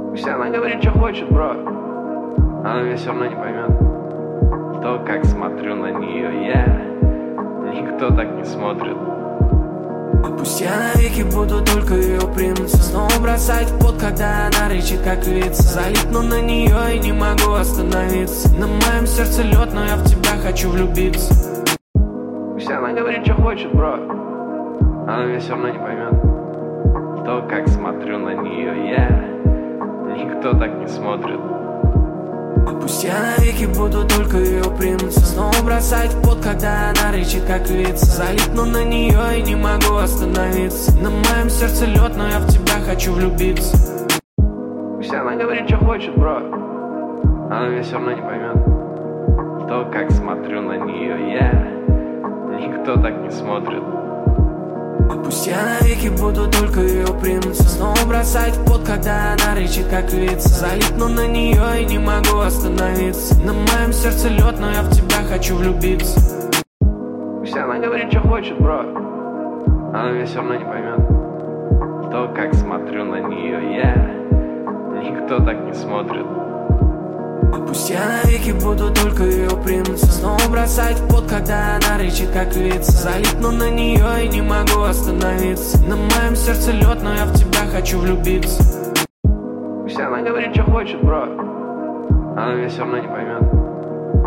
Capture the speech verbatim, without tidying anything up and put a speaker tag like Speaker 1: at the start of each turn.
Speaker 1: Пусть она говорит, что хочет, бро, она меня все равно не поймет. То, как смотрю на нее я, никто так не смотрит.
Speaker 2: Пусть я навеки буду только ее принца, снова бросать в пот, когда она рычит, как львица. Залипну на нее и не могу остановиться. На моем сердце лед, но я в тебя хочу влюбиться.
Speaker 1: Пусть она говорит, что хочет, бро, она меня все равно не поймет. То, как смотрю на нее я, никто так не смотрит.
Speaker 2: Пусть я навеки буду только ее принца, снова бросать в пот, когда она рычит, как львица. Залипну на нее и не могу остановиться. На моем сердце лед, но я в тебя хочу влюбиться.
Speaker 1: Пусть она говорит, что хочет, бро, она меня все равно не поймет. То, как смотрю на нее я, никто так не смотрит.
Speaker 2: Пусть я навеки буду только ее принца, снова бросать в пот, когда она рычит, как львица. Залипну на нее и не могу остановиться. На моем сердце лед, но я в тебя хочу влюбиться.
Speaker 1: Пусть она говорит, что хочет, бро, она меня все равно не поймет. То, как смотрю на нее я, никто так не смотрит.
Speaker 2: Пусть я навеки буду только ее принца, снова бросать в пот, когда она рычит, как львица. Залипну на нее и не могу остановиться. На моем сердце лед, но я в тебя хочу влюбиться.
Speaker 1: Пусть она говорит, что хочет, бро, она меня все равно не поймет.